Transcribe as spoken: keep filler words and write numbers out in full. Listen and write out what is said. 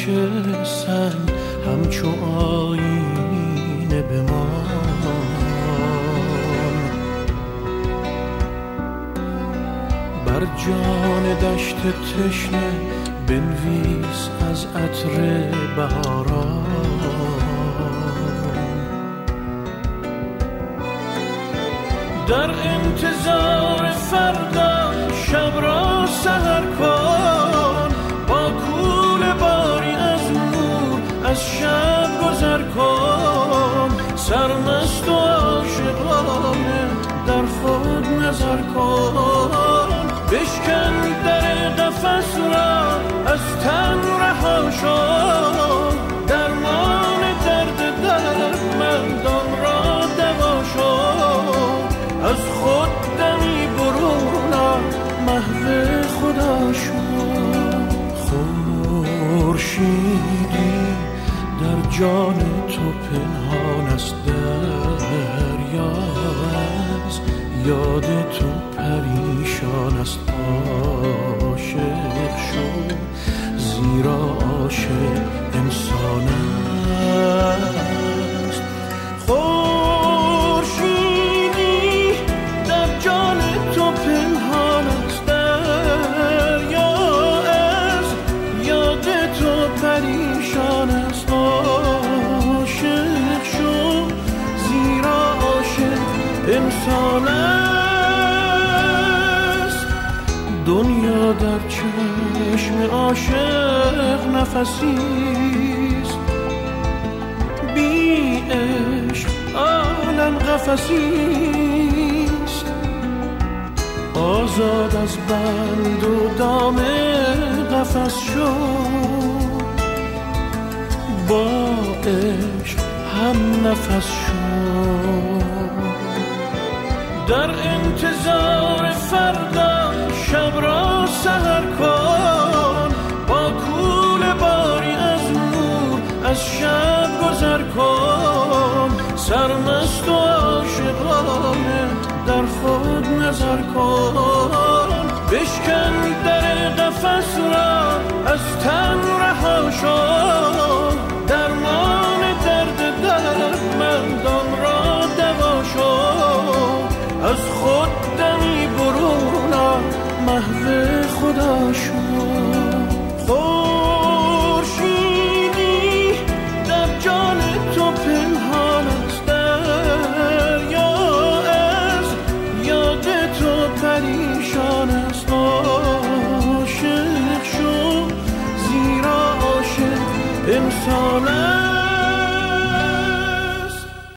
سنگ همچو آینه بمان. بر جان دشت تشنه بنویس از عطر بهاران. در انتظار فردا شب را سحر کن، با کوله باری از نور از شب گذر کن. سرمست و عاشقانه در خود نظر کن، بشکن در قفس را از تن رها شو. درمان درد دردمندان را دوا شو، از خود دمی برون آ، محو خدا شو. خورشیدی در جان تو پنهان است، دریا از یاد تو پریشان است. عاشق شو زیرا عاشق انسان است. خورشیدی در جان تو پنهان است، دریا از یاد تو پریشان است. عاشق شو زیرا عاشق انسان است. دنیا در چشم عاشق نفسیست، بی عشق عالم قفسیست. آزاد از بند و دام قفس شو، با عشق هم نفس شو. در انتظار فردا شب را سحر کن، با کوله باری از نور از شب گذر کن. سرمست و عاشقانه در خود نظر کن، بشکن در قفس را از تن رها شو.